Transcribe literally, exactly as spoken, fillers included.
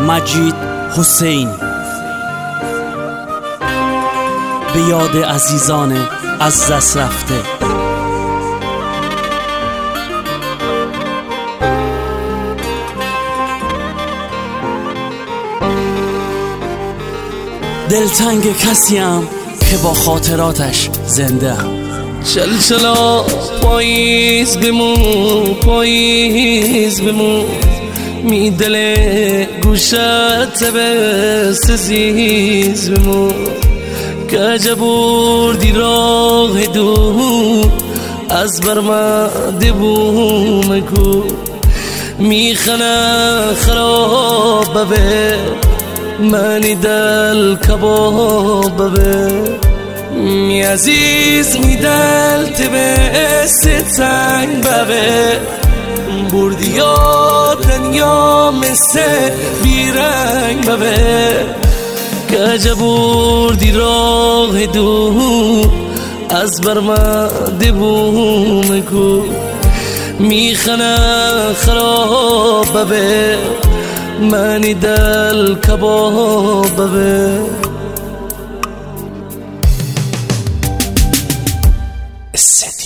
مجید حسینی. به یاد عزیزان از دست رفته. دلتنگ کسیم که با خاطراتش زنده ام. چل چلا پاییز بمون، پاییز بمون، می دل گوشت بست زیز بمون، که بردی راه دور از برمده بوم کو، میخنه خراب به منی دل کباب به می عزیز می دل تبست تنگ ببه، بردی یا دنیا مثل بیرنگ ببه، که بردی راه دور از برمده بوم کو، میخنه خراب به منی دل کباب به. السن